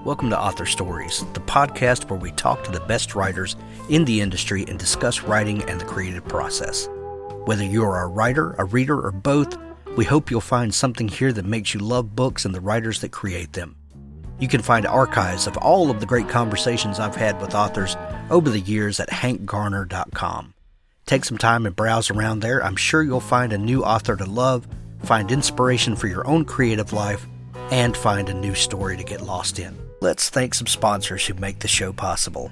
Welcome to Author Stories, the podcast where we talk to the best writers in the industry and discuss writing and the creative process. Whether you're a writer, a reader, or both, we hope you'll find something here that makes you love books and the writers that create them. You can find archives of all of the great conversations I've had with authors over the years at hankgarner.com. Take some time and browse around there. I'm sure you'll find a new author to love, find inspiration for your own creative life, and find a new story to get lost in. Let's thank some sponsors who make the show possible.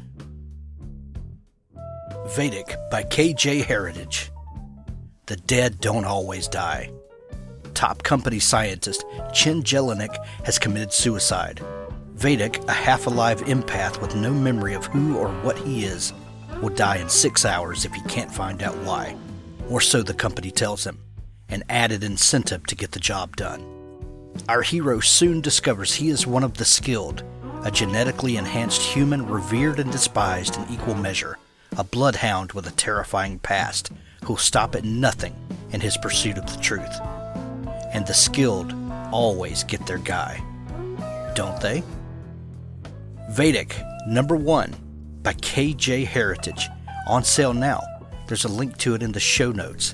Vedic by K.J. Heritage. The dead don't always die. Top company scientist Chen Jelinek has committed suicide. Vedic, a half-alive empath with no memory of who or what he is, will die in 6 hours if he can't find out why, or so the company tells him, an added incentive to get the job done. Our hero soon discovers he is one of the skilled, a genetically enhanced human revered and despised in equal measure, a bloodhound with a terrifying past who'll stop at nothing in his pursuit of the truth. And the skilled always get their guy, don't they? Vedic, number 1, by K.J. Heritage, on sale now. There's a link to it in the show notes.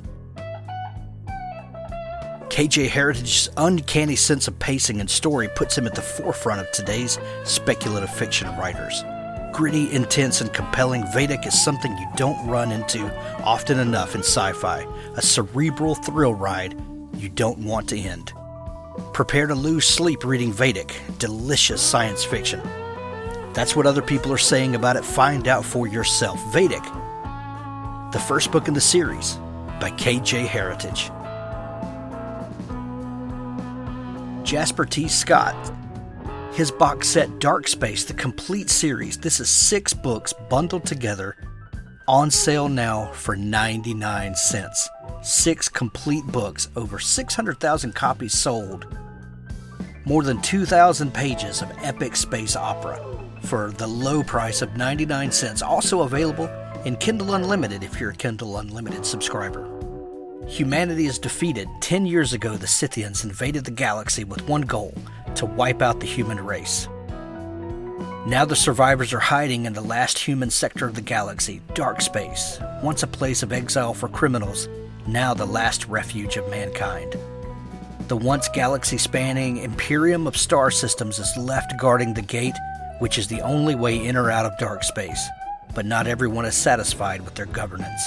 K.J. Heritage's uncanny sense of pacing and story puts him at the forefront of today's speculative fiction writers. Gritty, intense, and compelling, Vedic is something you don't run into often enough in sci-fi, a cerebral thrill ride you don't want to end. Prepare to lose sleep reading Vedic, delicious science fiction. That's what other people are saying about it. Find out for yourself. Vedic, the first book in the series by K.J. Heritage. Jasper T. Scott. His box set Dark Space, the complete series. This is 6 books bundled together, on sale now for 99 cents. 6 complete books, over 600,000 copies sold. More than 2,000 pages of epic space opera for the low price of 99 cents. Also available in Kindle Unlimited if you're a Kindle Unlimited subscriber. Humanity is defeated. 10 years ago, the Scythians invaded the galaxy with one goal: to wipe out the human race. Now the survivors are hiding in the last human sector of the galaxy, Dark Space, once a place of exile for criminals, now the last refuge of mankind. The once galaxy-spanning Imperium of Star Systems is left guarding the gate, which is the only way in or out of Dark Space, but not everyone is satisfied with their governance.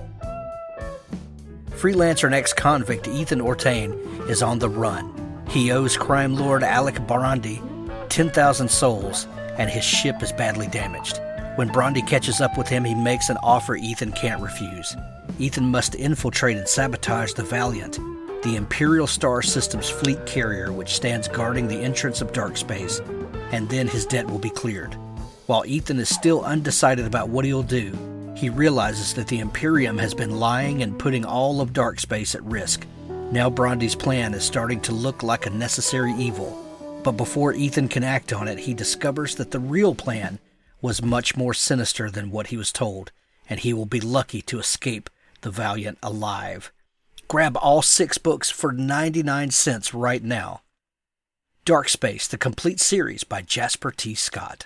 Freelancer and ex-convict Ethan Ortain is on the run. He owes crime lord Alec Barandi 10,000 souls, and his ship is badly damaged. When Barandi catches up with him, he makes an offer Ethan can't refuse. Ethan must infiltrate and sabotage the Valiant, the Imperial Star Systems fleet carrier which stands guarding the entrance of Dark Space, and then his debt will be cleared. While Ethan is still undecided about what he'll do, he realizes that the Imperium has been lying and putting all of Dark Space at risk. Now Brandi's plan is starting to look like a necessary evil, but before Ethan can act on it, he discovers that the real plan was much more sinister than what he was told, and he will be lucky to escape the Valiant alive. Grab all 6 books for 99 cents right now. Dark Space, the complete series by Jasper T. Scott.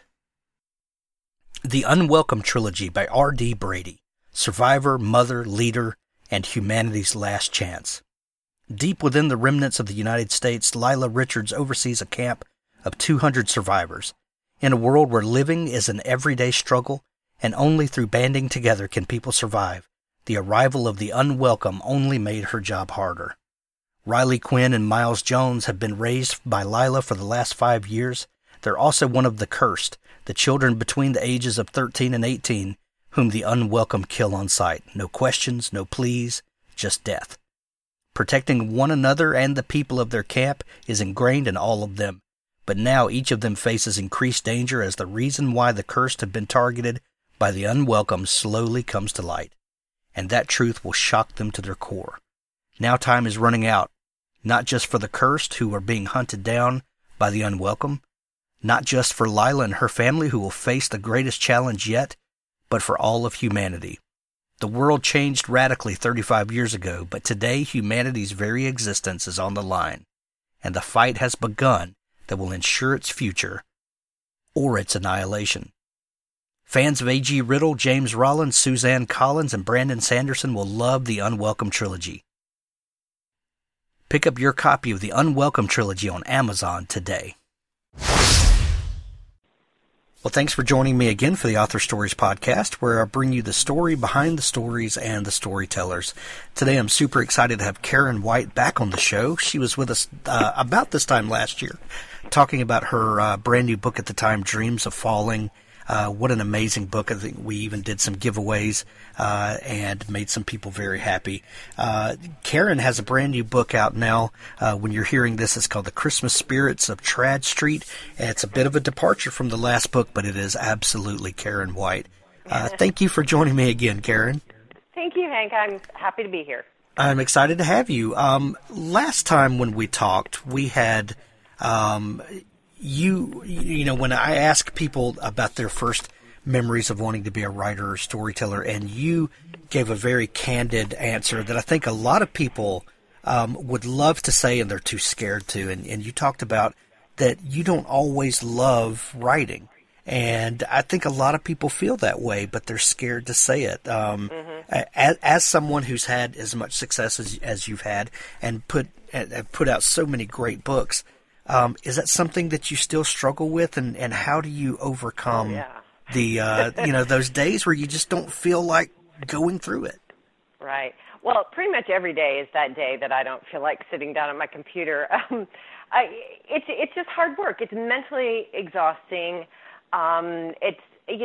The Unwelcome Trilogy by R.D. Brady. Survivor, Mother, Leader, and Humanity's Last Chance. Deep within the remnants of the United States, Lila Richards oversees a camp of 200 survivors. In a world where living is an everyday struggle, and only through banding together can people survive, the arrival of the unwelcome only made her job harder. Riley Quinn and Miles Jones have been raised by Lila for the last 5 years. They're also one of the cursed, the children between the ages of 13 and 18, whom the unwelcome kill on sight. No questions, no pleas, just death. Protecting one another and the people of their camp is ingrained in all of them, but now each of them faces increased danger as the reason why the cursed have been targeted by the unwelcome slowly comes to light, and that truth will shock them to their core. Now time is running out, not just for the cursed who are being hunted down by the unwelcome, not just for Lila and her family who will face the greatest challenge yet, but for all of humanity. The world changed radically 35 years ago, but today humanity's very existence is on the line, and the fight has begun that will ensure its future or its annihilation. Fans of A.G. Riddle, James Rollins, Suzanne Collins, and Brandon Sanderson will love the Unwelcome Trilogy. Pick up your copy of the Unwelcome Trilogy on Amazon today. Well, thanks for joining me again for the Author Stories podcast, where I bring you the story behind the stories and the storytellers. Today, I'm super excited to have Karen White back on the show. She was with us about this time last year, talking about her brand new book at the time, Dreams of Falling. What an amazing book. I think we even did some giveaways and made some people very happy. Karen has a brand new book out now. When you're hearing this, it's called The Christmas Spirits of Trad Street. It's a bit of a departure from the last book, but it is absolutely Karen White. Thank you for joining me again, Karen. Thank you, Hank. I'm happy to be here. I'm excited to have you. Last time when we talked, we had... You know, when I ask people about their first memories of wanting to be a writer or storyteller, and you gave a very candid answer that I think a lot of people would love to say and they're too scared to. And you talked about that you don't always love writing. And I think a lot of people feel that way, but they're scared to say it. As someone who's had as much success as you've had and put out so many great books, is that something that you still struggle with, and how do you overcome the those days where you just don't feel like going through it? Right. Well, pretty much every day is that day that I don't feel like sitting down at my computer. It's just hard work. It's mentally exhausting. But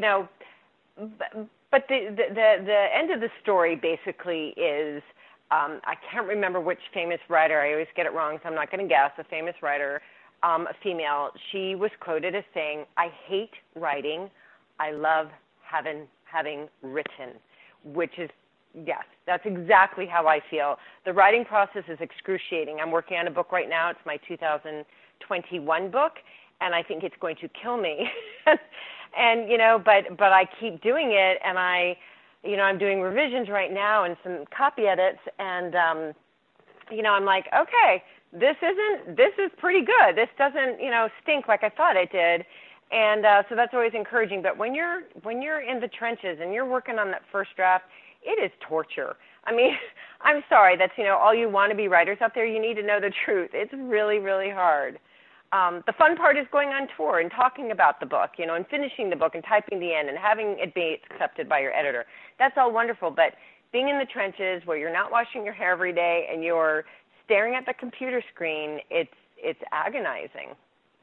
the end of the story basically is. I can't remember which famous writer. I always get it wrong, so I'm not going to guess. A famous writer, a female. She was quoted as saying, "I hate writing. I love having written," which is, yes, that's exactly how I feel. The writing process is excruciating. I'm working on a book right now. It's my 2021 book, and I think it's going to kill me. But I keep doing it, and I'm doing revisions right now and some copy edits, and, I'm like, okay, this is pretty good. This doesn't, stink like I thought it did. And so that's always encouraging. But when you're in the trenches and you're working on that first draft, it is torture. I mean, I'm sorry, that's, all you wannabe writers out there, you need to know the truth. It's really, really hard. The fun part is going on tour and talking about the book, and finishing the book and typing the end and having it be accepted by your editor. That's all wonderful, but being in the trenches where you're not washing your hair every day and you're staring at the computer screen, it's agonizing.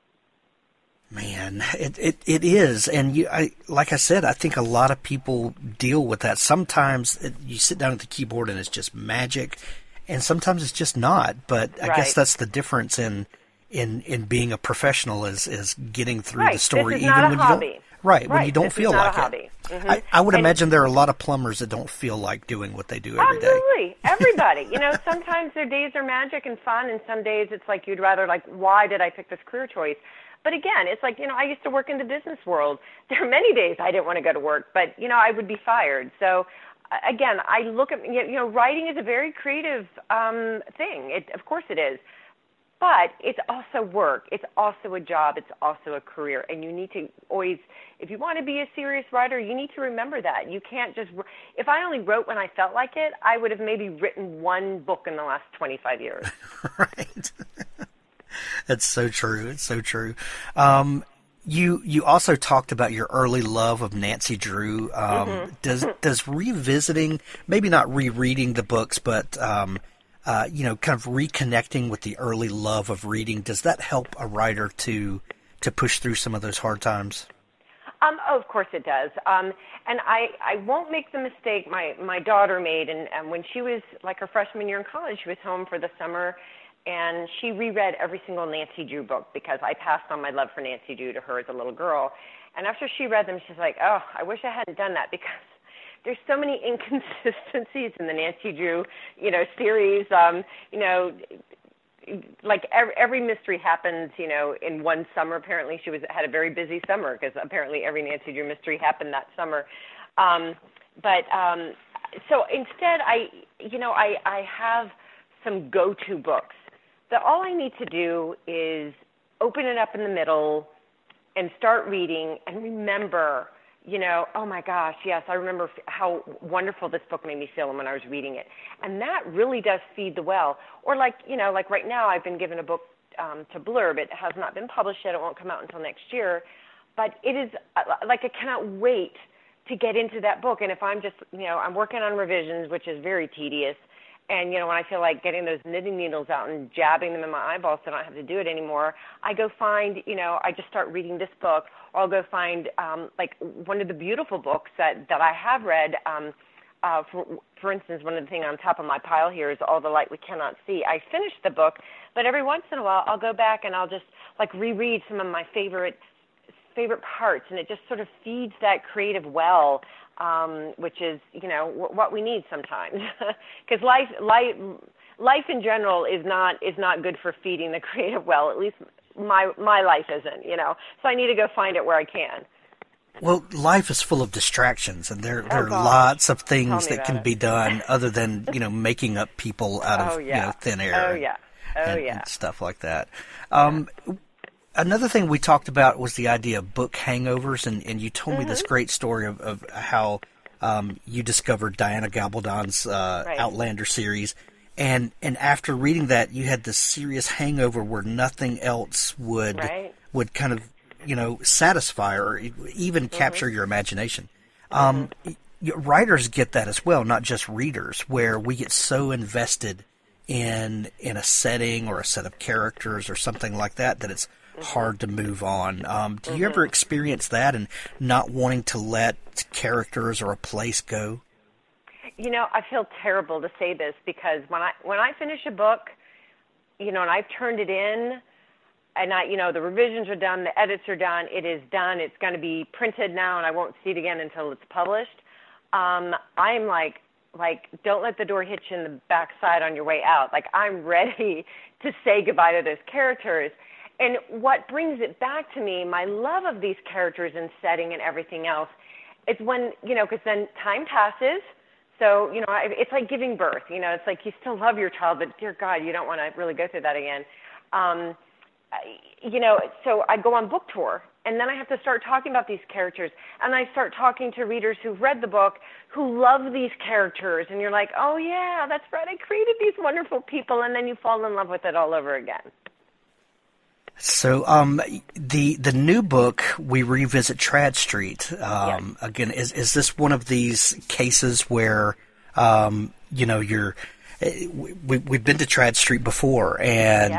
Man, it is, and like I said, I think a lot of people deal with that. Sometimes you sit down at the keyboard and it's just magic, and sometimes it's just not. But I guess that's the difference in being a professional is getting through the story, this is not even a hobby. when you don't feel like it. Mm-hmm. I would imagine there are a lot of plumbers that don't feel like doing what they do every day. Absolutely, everybody. Sometimes their days are magic and fun, and some days it's like you'd rather why did I pick this career choice? But again, it's like, I used to work in the business world. There are many days I didn't want to go to work, but I would be fired. So again, I look at writing is a very creative thing. Of course it is. But it's also work. It's also a job. It's also a career. And you need to always, if you want to be a serious writer, you need to remember that. You can't just, if I only wrote when I felt like it, I would have maybe written one book in the last 25 years. Right. That's so true. It's so true. You also talked about your early love of Nancy Drew. Does revisiting, maybe not rereading the books, but kind of reconnecting with the early love of reading, does that help a writer to push through some of those hard times? Of course it does. And I won't make the mistake my daughter made. And when she was like her freshman year in college, she was home for the summer, and she reread every single Nancy Drew book because I passed on my love for Nancy Drew to her as a little girl. And after she read them, she's like, oh, I wish I hadn't done that because there's so many inconsistencies in the Nancy Drew, series. Like every mystery happens, in one summer. Apparently, she had a very busy summer because apparently every Nancy Drew mystery happened that summer. So instead, I have some go-to books that all I need to do is open it up in the middle and start reading and remember, oh my gosh, yes, I remember how wonderful this book made me feel when I was reading it. And that really does feed the well. Or like right now I've been given a book to blurb. It has not been published yet. It won't come out until next year. But it is, I cannot wait to get into that book. And if I'm just, I'm working on revisions, which is very tedious. And, when I feel like getting those knitting needles out and jabbing them in my eyeballs so I don't have to do it anymore, I go find, I just start reading this book, or I'll go find, one of the beautiful books that I have read. For instance, one of the things on top of my pile here is All the Light We Cannot See. I finished the book, but every once in a while I'll go back and I'll just, reread some of my favorite parts, and it just sort of feeds that creative well, which is, what we need sometimes. Because life in general is not good for feeding the creative well. At least my life isn't, So I need to go find it where I can. Well, life is full of distractions, and there are lots of things that can be done other than, making up people out of thin air. And stuff like that. Another thing we talked about was the idea of book hangovers, and you told me this great story of how you discovered Diana Gabaldon's Outlander series, and after reading that, you had this serious hangover where nothing else would kind of satisfy or even capture your imagination. Writers get that as well, not just readers, where we get so invested in a setting or a set of characters or something like that it's hard to move on. Do you ever experience that and not wanting to let characters or a place go? I feel terrible to say this because when I finish a book, and I've turned it in, and the revisions are done, the edits are done, it is done, it's going to be printed now, and I won't see it again until it's published. I'm like, don't let the door hit you in the backside on your way out. I'm ready to say goodbye to those characters. And what brings it back to me, my love of these characters and setting and everything else, it's when, because then time passes. So, it's like giving birth. It's like you still love your child, but dear God, you don't want to really go through that again. So I go on book tour, and then I have to start talking about these characters, and I start talking to readers who've read the book, who love these characters, and you're like, oh yeah, that's right, I created these wonderful people, and then you fall in love with it all over again. So the new book, we revisit Trad Street. Again, is this one of these cases where you're we've been to Trad Street before, and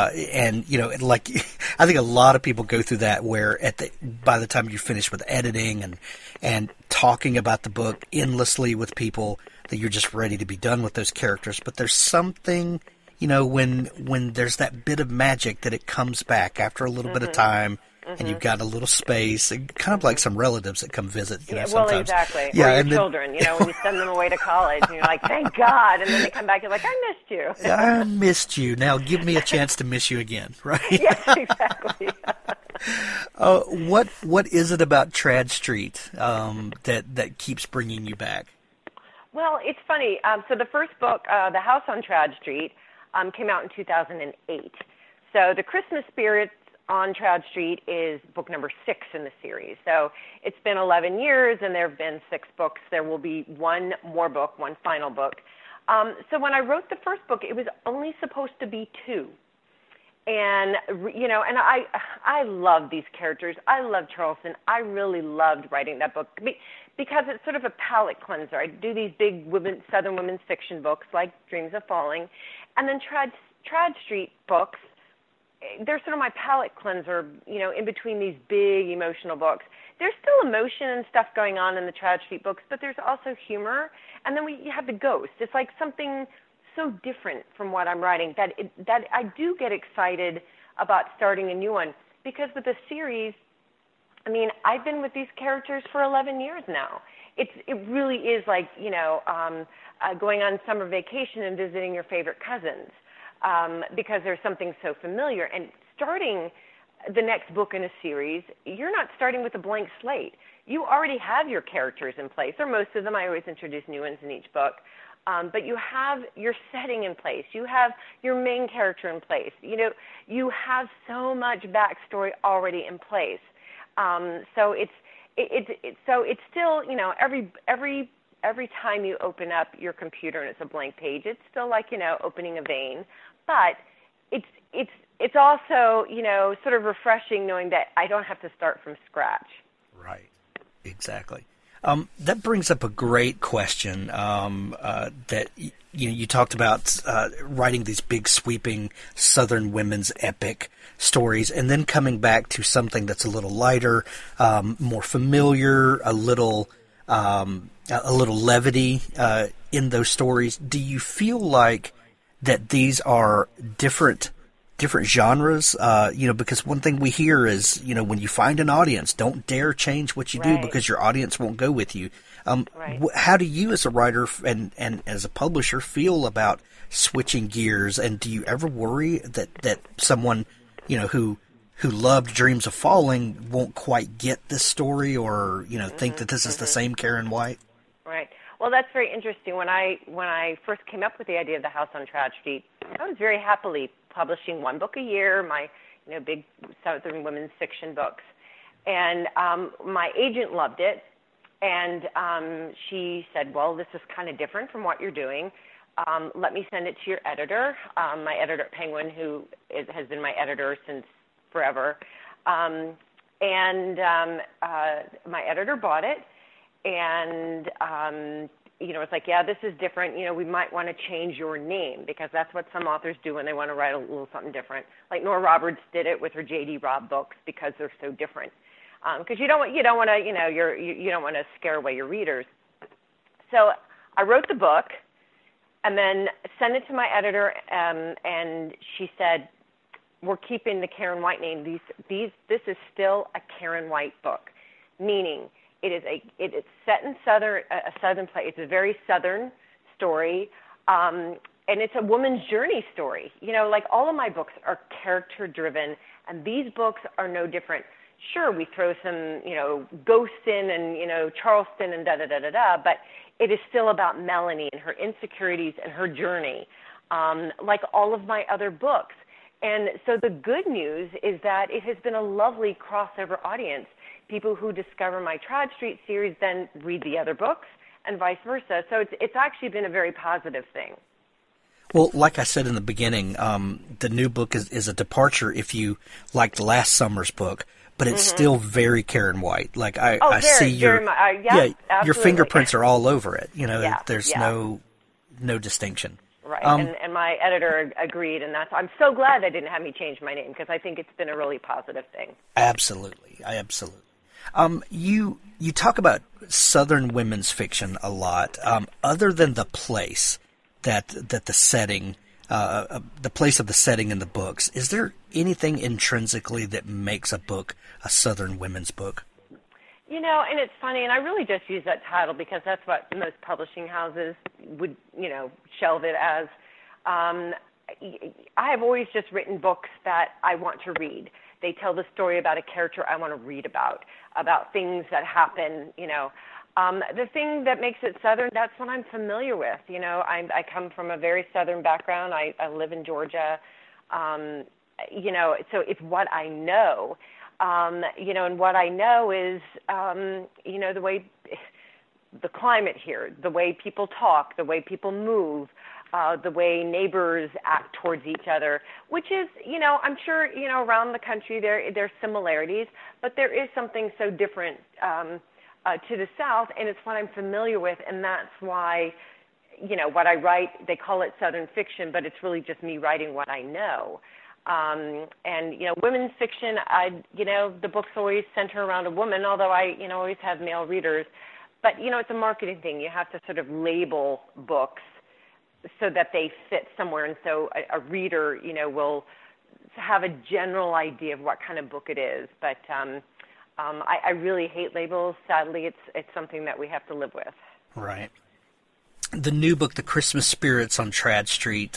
I think a lot of people go through that where by the time you finish with editing and talking about the book endlessly with people, that you're just ready to be done with those characters. But there's something, when there's that bit of magic that it comes back after a little bit of time. And you've got a little space, kind of like some relatives that come visit. Sometimes. Well, exactly. Yeah, or your children, when you send them away to college, and you're like, thank God, and then they come back, you're like, I missed you. I missed you. Now give me a chance to miss you again, right? Yes, exactly. What is it about Trad Street that keeps bringing you back? Well, it's funny. So the first book, The House on Trad Street, came out in 2008. So the Christmas Spirits on Trad Street is book number 6 in the series. So it's been 11 years, and there have been 6 books. There will be one more book, one final book. So when I wrote the first book, it was only supposed to be 2. And, and I love these characters. I love Charleston. I really loved writing that book because it's sort of a palate cleanser. I do these big Southern women's fiction books like Dreams of Falling. And then Trad Street books, they're sort of my palate cleanser, in between these big emotional books. There's still emotion and stuff going on in the Trad Street books, but there's also humor. And then you have the ghost. It's like something so different from what I'm writing that I do get excited about starting a new one. Because with the series, I've been with these characters for 11 years now. It really is like, going on summer vacation and visiting your favorite cousins. Because there's something so familiar. And starting the next book in a series, you're not starting with a blank slate. You already have your characters in place, or most of them. I always introduce new ones in each book. But you have your setting in place. You have your main character in place. You have so much backstory already in place. So it's still, you know, every time you open up your computer and it's a blank page, it's still like, you know, opening a vein, but it's also, you know, sort of refreshing knowing that I don't have to start from scratch. Right. Exactly. That brings up a great question that you talked about writing these big sweeping Southern women's epic stories and then coming back to something that's a little lighter, more familiar, a little levity in those stories. Do you feel like that these are different genres, because one thing we hear is, you know, when you find an audience, don't dare change what you do because your audience won't go with you. How do you as a writer and as a publisher feel about switching gears? And do you ever worry that someone, you know, who loved Dreams of Falling won't quite get this story or, you know, think that this is the same Karen White? Right. Well, that's very interesting. When I first came up with the idea of the House on Trad Street, I was very happily publishing one book a year, my, you know, big Southern women's fiction books. And my agent loved it, and she said, well, this is kind of different from what you're doing. Let me send it to your editor, my editor at Penguin, who has been my editor since forever. My editor bought it, and you know, it's like, yeah, this is different. You know, we might want to change your name because that's what some authors do when they want to write a little something different. Like Nora Roberts did it with her J.D. Robb books because they're so different. Because you don't want to, you know, you don't want to scare away your readers. So I wrote the book, and then sent it to my editor, and she said, "We're keeping the Karen White name. This is still a Karen White book," meaning. It is set in a southern place. It's a very southern story, and it's a woman's journey story. You know, like all of my books are character driven, and these books are no different. Sure, we throw some, you know, ghosts in and, you know, Charleston and da-da-da-da-da, but it is still about Melanie and her insecurities and her journey, like all of my other books. And so the good news is that it has been a lovely crossover audience. People who discover my Trad Street series then read the other books and vice versa. So it's actually been a very positive thing. Well, like I said in the beginning, the new book is a departure if you liked last summer's book, but it's still very Karen White. Like I see your your fingerprints are all over it. You know, there's no distinction. Right, and my editor agreed, and I'm so glad they didn't have me change my name because I think it's been a really positive thing. Absolutely. You talk about Southern women's fiction a lot. Other than the place that the setting, the place of the setting in the books, is there anything intrinsically that makes a book a Southern women's book? You know, and it's funny, and I really just use that title because that's what most publishing houses would, you know, shelve it as. I have always just written books that I want to read. They tell the story about a character I want to read about things that happen, you know. The thing that makes it Southern, that's what I'm familiar with. You know, I come from a very Southern background. I live in Georgia. You know, so it's what I know. You know, and what I know is, you know, the way, the climate here, the way people talk, the way people move, the way neighbors act towards each other, which is, you know, I'm sure, you know, around the country there's similarities, but there is something so different to the South, and it's what I'm familiar with, and that's why, you know, what I write, they call it Southern fiction, but it's really just me writing what I know. And, you know, women's fiction, you know, the books always center around a woman, although I, you know, always have male readers. But, you know, it's a marketing thing. You have to sort of label books so that they fit somewhere. And so a reader, you know, will have a general idea of what kind of book it is. But I really hate labels. Sadly, it's something that we have to live with. Right. The new book, The Christmas Spirits on Trad Street,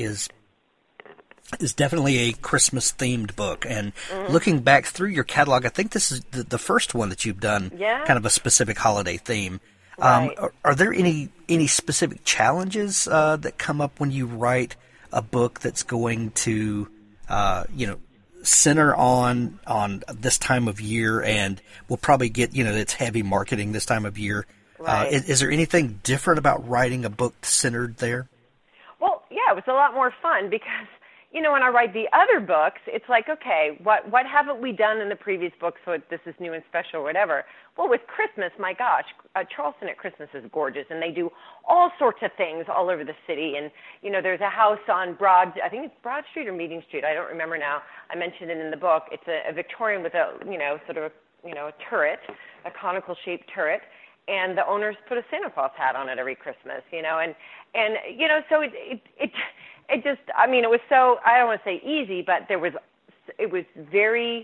is definitely a Christmas-themed book. And looking back through your catalog, I think this is the first one that you've done kind of a specific holiday theme. Right. Are there any specific challenges that come up when you write a book that's going to, you know, center on this time of year, and we'll probably get, it's heavy marketing this time of year. Right. Is there anything different about writing a book centered there? Well, yeah, it was a lot more fun because, when I write the other books, it's like, okay, what haven't we done in the previous books so this is new and special or whatever? Well, with Christmas, my gosh, Charleston at Christmas is gorgeous, and they do all sorts of things all over the city. And, there's a house on I think it's Broad Street or Meeting Street, I don't remember now. I mentioned it in the book. It's a Victorian with a, sort of a turret, a conical-shaped turret. And the owners put a Santa Claus hat on it every Christmas, and so it just, it was so, I don't want to say easy, but it was very,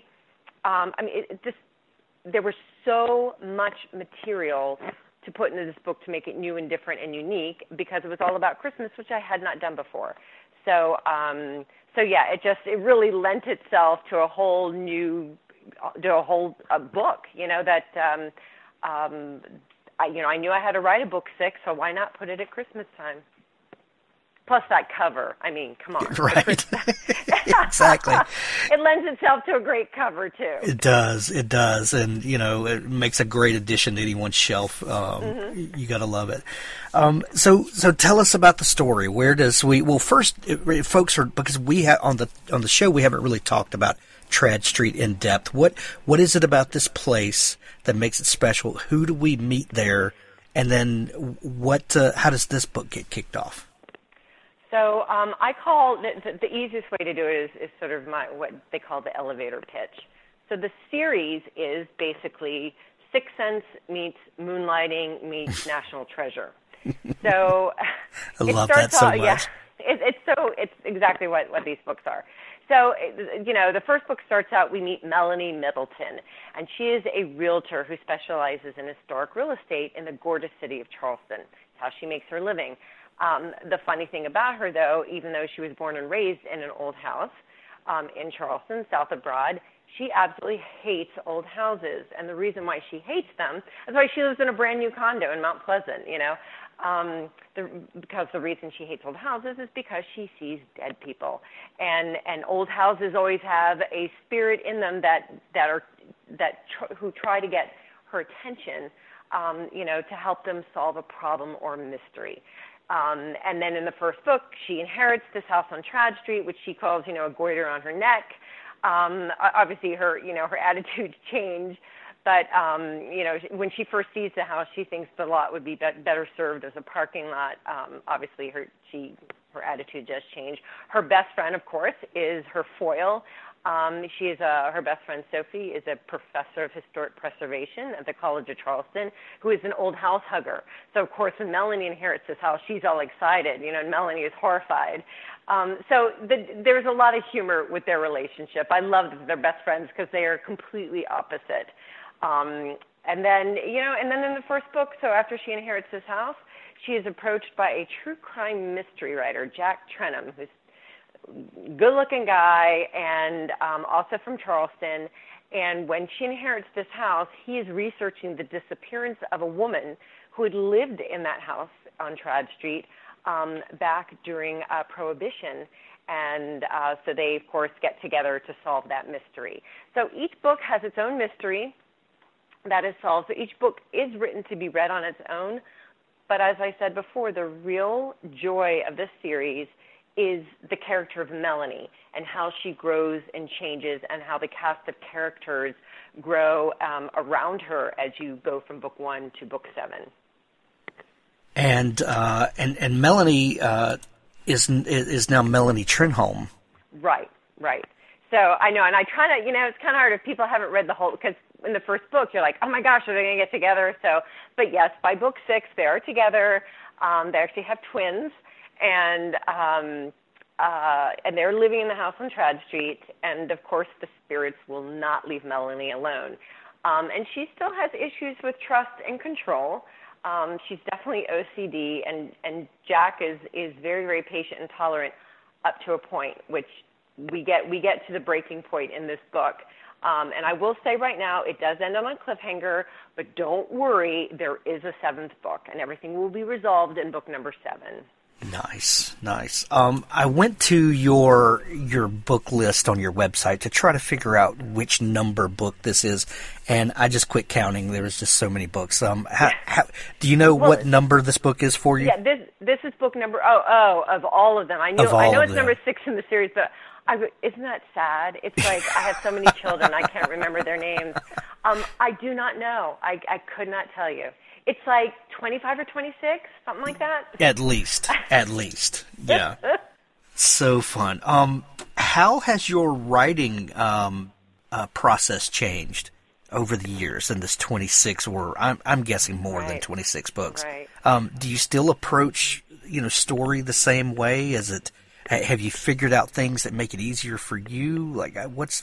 there was so much material to put into this book to make it new and different and unique because it was all about Christmas, which I had not done before. So yeah, it really lent itself to a whole book, that, I knew I had to write a book 6, so why not put it at Christmas time? Plus that cover. Come on. Right. Exactly. It lends itself to a great cover, too. It does. And, it makes a great addition to anyone's shelf. You got to love it. So tell us about the story. Where does first, folks because we have on the show, we haven't really talked about Trad Street in depth. What is it about this place that makes it special? Who do we meet there? And then how does this book get kicked off? So I call the easiest way to do it is sort of what they call the elevator pitch. So the series is basically Sixth Sense meets Moonlighting meets National Treasure. So I love that so much. Yeah, it's exactly what these books are. So, the first book starts out, we meet Melanie Middleton, and she is a realtor who specializes in historic real estate in the gorgeous city of Charleston. It's how she makes her living. The funny thing about her, though, even though she was born and raised in an old house in Charleston, south of Broad, she absolutely hates old houses. And the reason why she hates them is why she lives in a brand new condo in Mount Pleasant, because the reason she hates old houses is because she sees dead people. And old houses always have a spirit in them who try to get her attention, to help them solve a problem or mystery. And then in the first book, she inherits this house on Trad Street, which she calls, a goiter on her neck. Obviously, her attitudes change. But, when she first sees the house, she thinks the lot would be better served as a parking lot. Obviously, her attitude does change. Her best friend, of course, is her foil. Her best friend, Sophie, is a professor of historic preservation at the College of Charleston, who is an old house hugger. So, of course, when Melanie inherits this house, she's all excited, and Melanie is horrified. There's a lot of humor with their relationship. I love that they're best friends because they are completely opposite. And then in the first book, so after she inherits this house, she is approached by a true crime mystery writer, Jack Trenum, who's a good-looking guy and also from Charleston. And when she inherits this house, he is researching the disappearance of a woman who had lived in that house on Trad Street back during Prohibition. And so they, of course, get together to solve that mystery. So each book has its own mystery that is solved. So each book is written to be read on its own. But as I said before, the real joy of this series is the character of Melanie and how she grows and changes and how the cast of characters grow around her as you go from book 1 to book 7. And Melanie is now Melanie Trenholm. Right. So I know, and I try to, it's kind of hard if people haven't read the whole, because in the first book you're like, oh my gosh, are they going to get together? So, but yes, by book 6 they are together. They actually have twins, and they're living in the house on Trad Street. And of course, the spirits will not leave Melanie alone. And she still has issues with trust and control. She's definitely OCD, and Jack is very, very patient and tolerant up to a point, which we get to the breaking point in this book. And I will say right now, it does end on a cliffhanger, but don't worry, there is a 7th book, and everything will be resolved in book number 7. Nice, nice. I went to your book list on your website to try to figure out which number book this is, and I just quit counting. There was just so many books. Do you know what number this book is for you? Yeah, this is book number of all of them. I know it's number 6 in the series, but isn't that sad? It's like I have so many children, I can't remember their names. I do not know. I could not tell you. It's like 25 or 26, something like that. At least. Yeah. So fun. How has your writing process changed over the years in this 26, or I'm guessing more than 26 books? Right. Do you still approach story the same way? Have you figured out things that make it easier for you? Like,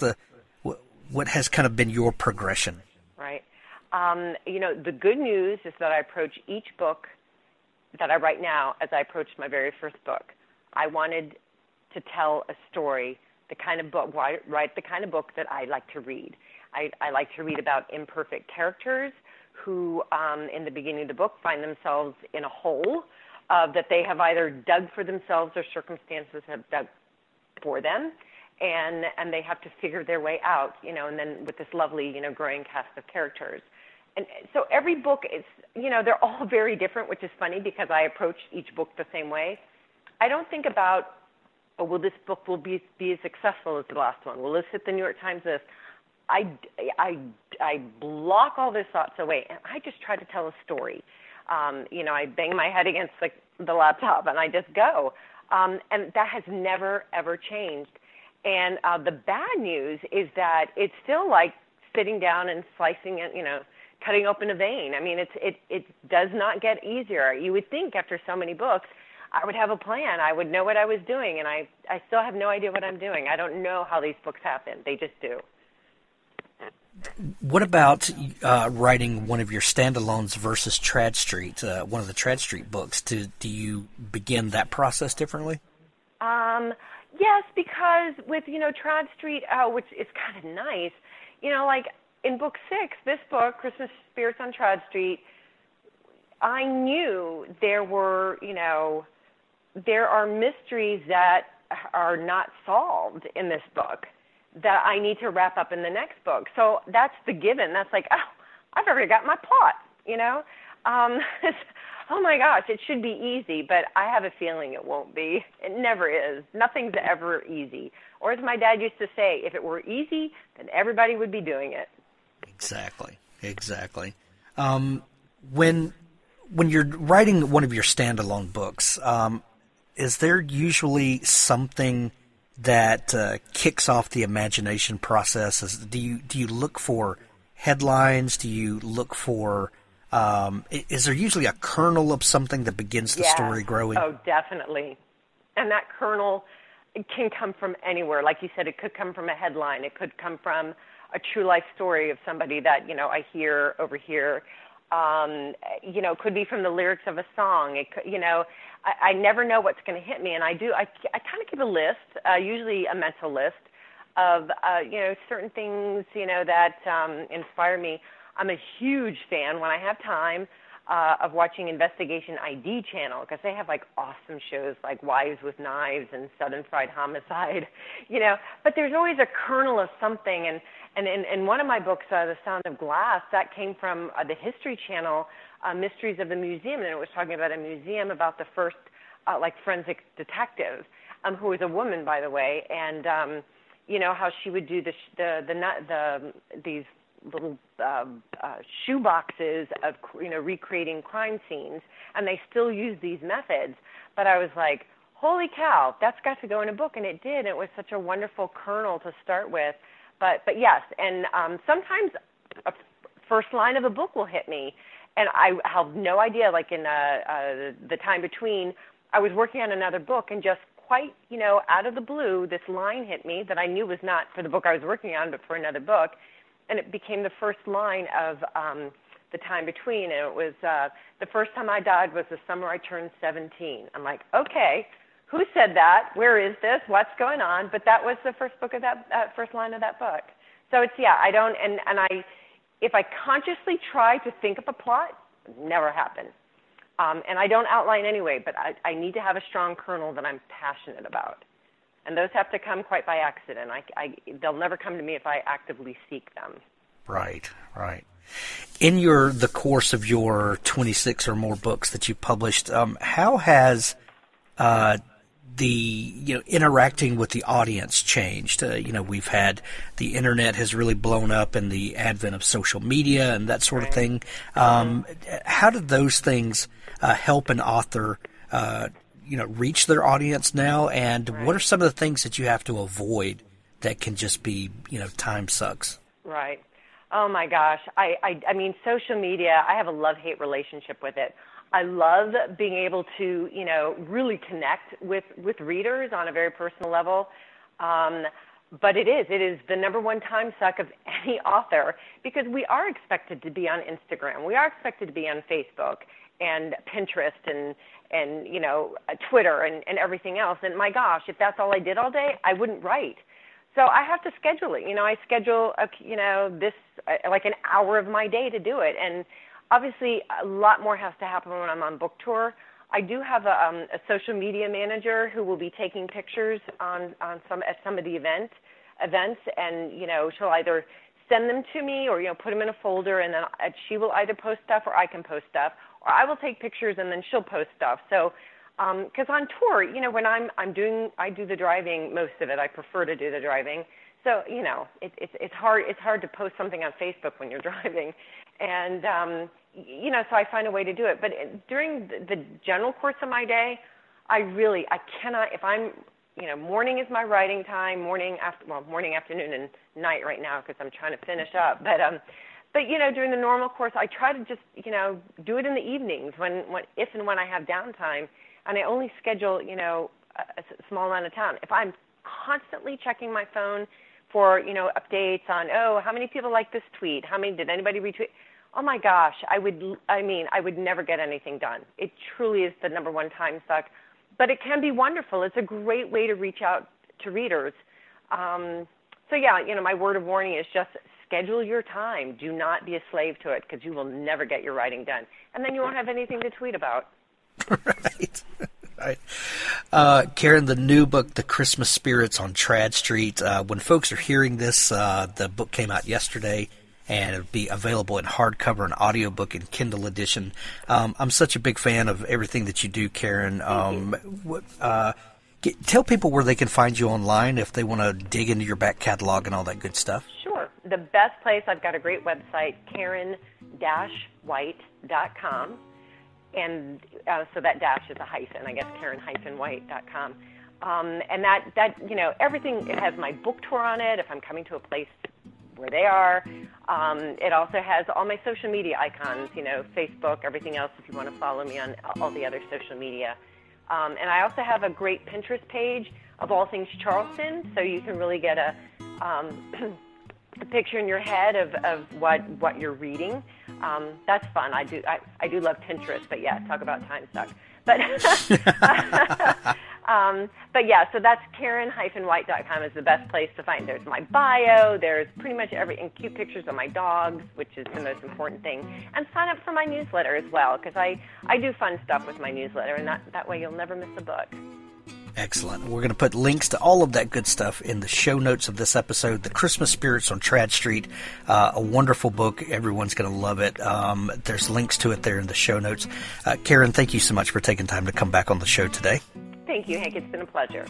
what has kind of been your progression? Right. The good news is that I approach each book that I write now as I approached my very first book. I wanted to tell a story, the kind of book, write the kind of book that I like to read. I like to read about imperfect characters who, in the beginning of the book, find themselves in a hole that they have either dug for themselves or circumstances have dug for them. And they have to figure their way out, and then with this lovely, growing cast of characters. And so every book is, they're all very different, which is funny because I approach each book the same way. I don't think about, will this book be as successful as the last one? Will this hit the New York Times list? I block all those thoughts away, and I just try to tell a story. I bang my head against the laptop, and I just go. And that has never, ever changed. And the bad news is that it's still like sitting down and slicing it, cutting open a vein. I mean, it does not get easier. You would think after so many books, I would have a plan. I would know what I was doing, and I still have no idea what I'm doing. I don't know how these books happen. They just do. What about writing one of your standalones versus Trad Street, one of the Trad Street books? Do you begin that process differently? Yes, because with, Trad Street, which is kind of nice, like in book 6, this book, Christmas Spirits on Trad Street, I knew there were, there are mysteries that are not solved in this book that I need to wrap up in the next book. So that's the given. That's like, I've already got my plot, Oh my gosh, it should be easy, but I have a feeling it won't be. It never is. Nothing's ever easy. Or as my dad used to say, if it were easy, then everybody would be doing it. Exactly. When you're writing one of your standalone books, is there usually something that kicks off the imagination process? Do you look for headlines? Do you look for is there usually a kernel of something that begins the story growing? Oh, definitely. And that kernel can come from anywhere. Like you said, it could come from a headline. It could come from a true life story of somebody that, I hear over here. It could be from the lyrics of a song. It could, I never know what's going to hit me. And I kind of keep a list, usually a mental list of, certain things, that inspire me. I'm a huge fan, when I have time, of watching Investigation ID channel, because they have awesome shows like Wives with Knives and Southern Fried Homicide, But there's always a kernel of something, and in one of my books, The Sound of Glass, that came from the History Channel, Mysteries of the Museum, and it was talking about a museum about the first forensic detective, who was a woman, by the way, and how she would do these little shoe boxes of recreating crime scenes, and they still use these methods. But I was like, holy cow, that's got to go in a book, and it did. It was such a wonderful kernel to start with. But yes, and sometimes a first line of a book will hit me, and I have no idea. Like in the time between, I was working on another book, and just quite out of the blue, this line hit me that I knew was not for the book I was working on, but for another book. And it became the first line of The Time Between. And it was, the first time I died was the summer I turned 17. I'm like, okay, who said that? Where is this? What's going on? But that was the first book of that first line of that book. So it's, I don't, and if I consciously try to think of a plot, never happens. And I don't outline anyway, but I need to have a strong kernel that I'm passionate about. And those have to come quite by accident. They'll never come to me if I actively seek them. Right. In the course of your 26 or more books that you published, how has interacting with the audience changed? We've had the internet has really blown up and the advent of social media and that sort of thing. How did those things help an author, reach their audience now? And what are some of the things that you have to avoid that can just be, time sucks? Right. Oh my gosh. I mean, social media, I have a love-hate relationship with it. I love being able to, really connect with readers on a very personal level. But it is the number one time suck of any author, because we are expected to be on Instagram. We are expected to be on Facebook and Pinterest and Twitter and everything else. And my gosh, if that's all I did all day, I wouldn't write. So I have to schedule it. I schedule, this like an hour of my day to do it. And obviously, a lot more has to happen when I'm on book tour. I do have a social media manager who will be taking pictures at some of the events, and she'll either send them to me or put them in a folder, and then she will either post stuff or I can post stuff, or I will take pictures and then she'll post stuff. So, because on tour, when I do the driving, most of it. I prefer to do the driving. So it's hard to post something on Facebook when you're driving, and so I find a way to do it. But during the general course of my day, I cannot. If I'm, morning is my writing time. Morning, afternoon, and night right now because I'm trying to finish up. But during the normal course, I try to just do it in the evenings if and when I have downtime, and I only schedule a small amount of time. If I'm constantly checking my phone for updates on how many people like this tweet, did anybody retweet? Oh my gosh, I would never get anything done. It truly is the number one time suck, but it can be wonderful. It's a great way to reach out to readers. So yeah, my word of warning is just schedule your time. Do not be a slave to it, because you will never get your writing done, and then you won't have anything to tweet about. Right. Karen, the new book, The Christmas Spirits on Trad Street, when folks are hearing this, the book came out yesterday, and it'll be available in hardcover and audiobook and Kindle edition. I'm such a big fan of everything that you do, Karen. Tell people where they can find you online if they want to dig into your back catalog and all that good stuff. Sure. The best place, I've got a great website, Karen-White.com. And so that dash is a hyphen, I guess, Karen-White.com. And that everything, it has my book tour on it if I'm coming to a place where they are. It also has all my social media icons, Facebook, everything else if you want to follow me on all the other social media. And I also have a great Pinterest page of all things Charleston, so you can really get a picture in your head of what you're reading. That's fun. I do love Pinterest, but yeah, talk about time suck. But but yeah, so that's Karen-White.com is the best place to find. There's my bio. There's pretty much and cute pictures of my dogs, which is the most important thing. And sign up for my newsletter as well, because I do fun stuff with my newsletter, and that way you'll never miss a book. Excellent. We're going to put links to all of that good stuff in the show notes of this episode. The Christmas Spirits on Trad Street, a wonderful book. Everyone's going to love it. There's links to it there in the show notes. Karen, thank you so much for taking time to come back on the show today. Thank you, Hank. It's been a pleasure.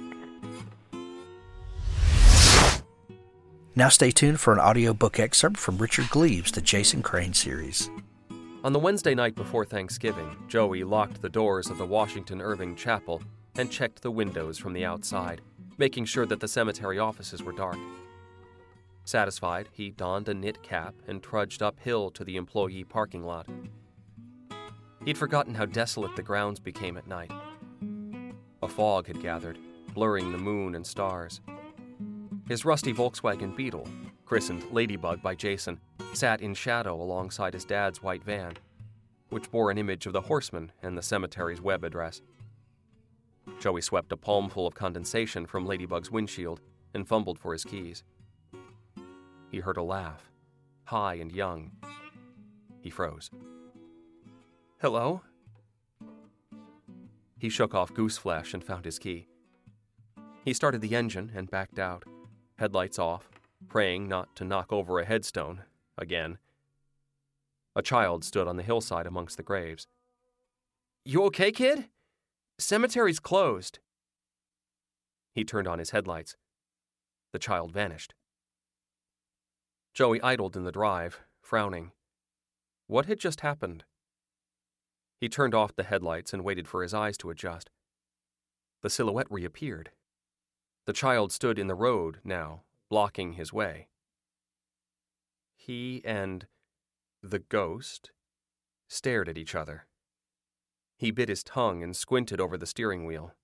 Now stay tuned for an audiobook excerpt from Richard Gleaves' The Jason Crane series. On the Wednesday night before Thanksgiving, Joey locked the doors of the Washington Irving Chapel and checked the windows from the outside, making sure that the cemetery offices were dark. Satisfied, he donned a knit cap and trudged uphill to the employee parking lot. He'd forgotten how desolate the grounds became at night. A fog had gathered, blurring the moon and stars. His rusty Volkswagen Beetle, christened Ladybug by Jason, sat in shadow alongside his dad's white van, which bore an image of the horseman and the cemetery's web address. Joey swept a palmful of condensation from Ladybug's windshield and fumbled for his keys. He heard a laugh, high and young. He froze. "Hello?" He shook off gooseflesh and found his key. He started the engine and backed out, headlights off, praying not to knock over a headstone again. A child stood on the hillside amongst the graves. "You okay, kid? Cemetery's closed." He turned on his headlights. The child vanished. Joey idled in the drive, frowning. What had just happened? He turned off the headlights and waited for his eyes to adjust. The silhouette reappeared. The child stood in the road now, blocking his way. He and the ghost stared at each other. He bit his tongue and squinted over the steering wheel.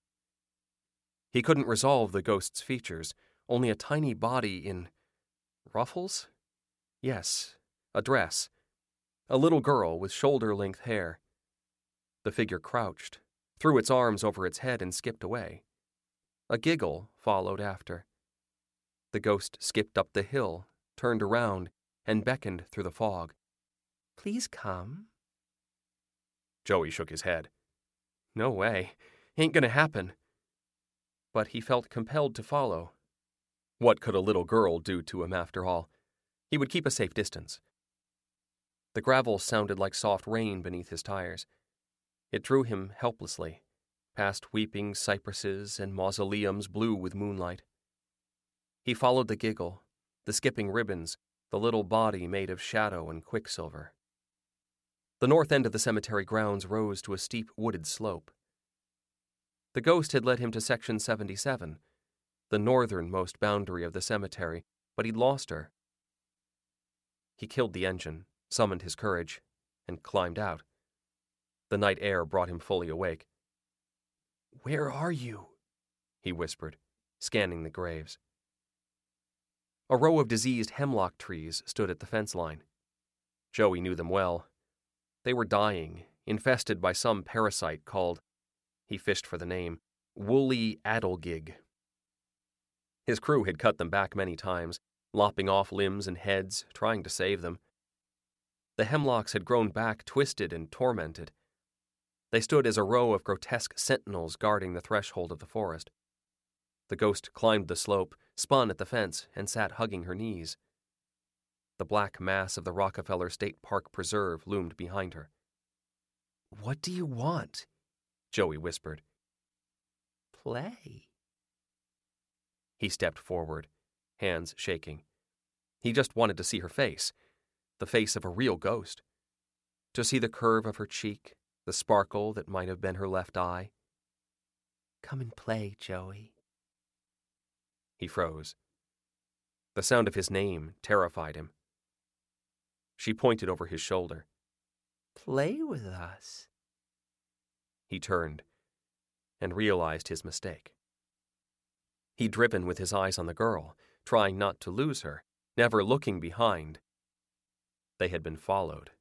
He couldn't resolve the ghost's features, only a tiny body in ruffles? Yes, a dress. A little girl with shoulder-length hair. The figure crouched, threw its arms over its head and skipped away. A giggle followed after. The ghost skipped up the hill, turned around, and beckoned through the fog. "Please come." Joey shook his head. No way. Ain't gonna happen. But he felt compelled to follow. What could a little girl do to him after all? He would keep a safe distance. The gravel sounded like soft rain beneath his tires. It drew him helplessly, past weeping cypresses and mausoleums blue with moonlight. He followed the giggle, the skipping ribbons, the little body made of shadow and quicksilver. The north end of the cemetery grounds rose to a steep wooded slope. The ghost had led him to Section 77, the northernmost boundary of the cemetery, but he'd lost her. He killed the engine, summoned his courage, and climbed out. The night air brought him fully awake. "Where are you?" he whispered, scanning the graves. A row of diseased hemlock trees stood at the fence line. Joey knew them well. They were dying, infested by some parasite called, he fished for the name, woolly adelgig. His crew had cut them back many times, lopping off limbs and heads, trying to save them. The hemlocks had grown back twisted and tormented. They stood as a row of grotesque sentinels guarding the threshold of the forest. The ghost climbed the slope, spun at the fence, and sat hugging her knees. The black mass of the Rockefeller State Park Preserve loomed behind her. "What do you want?" Joey whispered. "Play." He stepped forward, hands shaking. He just wanted to see her face, the face of a real ghost. To see the curve of her cheek, the sparkle that might have been her left eye. "Come and play, Joey." He froze. The sound of his name terrified him. She pointed over his shoulder. "Play with us." He turned and realized his mistake. He'd driven with his eyes on the girl, trying not to lose her, never looking behind. They had been followed.